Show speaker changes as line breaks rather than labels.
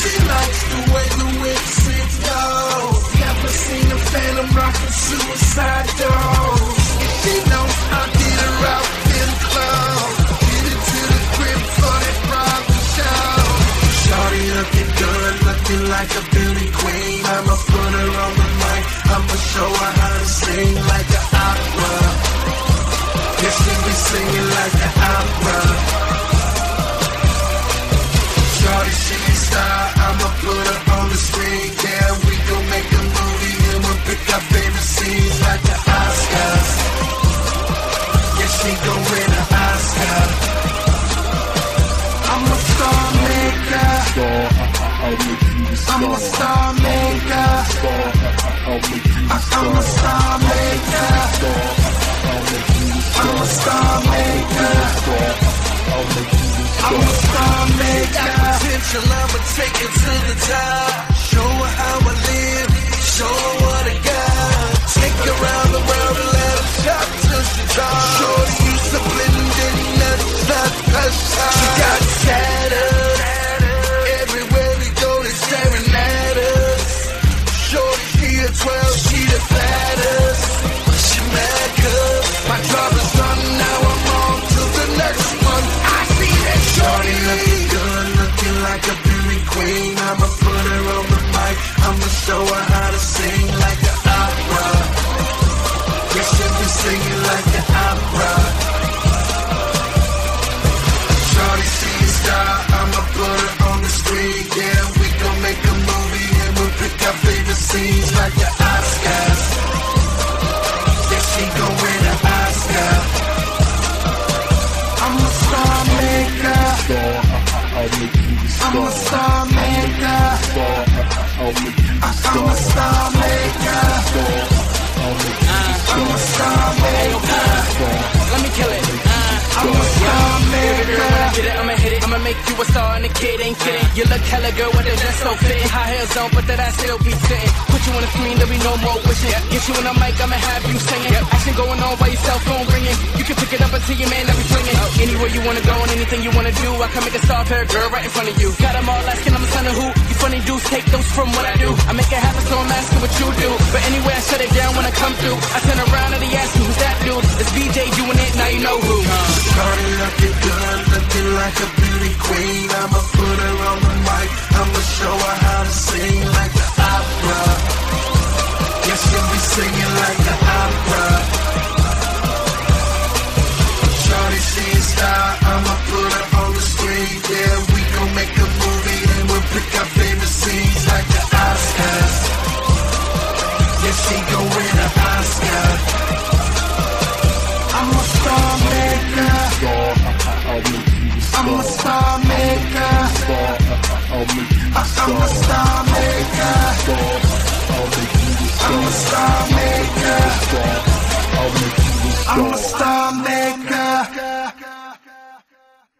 She likes the way the whip sits low. Never seen a phantom rockin' suicide doors. She knows I get her out in the club. Get it to the crib for that private show. Shorty looking good, looking like a beauty queen. I'ma put her on the mic, I'ma show her how to sing like an opera. Yeah, she be singing like an opera. Shorty, she a star, I'ma put her on the screen. Yeah, we gon' make a movie and we'll pick our favorite scenes like the Oscars. Yeah, she gon' win an Oscar. I'm a star maker. I'm a star maker. I'm a star maker. I'm a star maker. I'm a star maker. Got potential, I'ma take it to the top. Show her how I live, show her what I got. Take her around the world and let her shop till she drops. Shorty used to blend in, that's not her shot. She got tattered, everywhere we go they staring at us. Shorty, she a 12, she the fattest. She mad cause my job is done, now I'm on to the next one. I see that shorty looking good, looking like a beauty queen. I'ma put her on the mic, I'ma show her how to sing like an opera. Yeah, she'll be singing like an opera. Shorty, she a star, I'ma put her on the screen. Yeah, we gon' make a movie and we'll pick our favorite scenes like the Oscars. Yeah, she gon' win an Oscar. I'm a star maker. I'm a star maker. I'm a star maker. I'm a star maker.
Let me kill it.
I'm a star maker.
Get it, I'ma hit it. I'ma make you a star and the kid ain't kidding. You look hella good with it, that's so fitting. High heels on, but that ass still be sitting. Put you on the screen, there'll be no more wishing. Get you on the mic, I'ma have you singing. Action going on while your cell phone ringing. You can pick it up until your man that be swinging. Anywhere you wanna go and anything you wanna do, I can make a star pair girl right in front of you. Got them all asking, I'm a son of who? You funny dudes, take those from what I do. I make it happen, so I'm asking what you do. But anyway, I shut it down when I come through. I turn around and they ask me who's that dude. It's BJ doing it, now you know who.
Shorty looking good, looking like a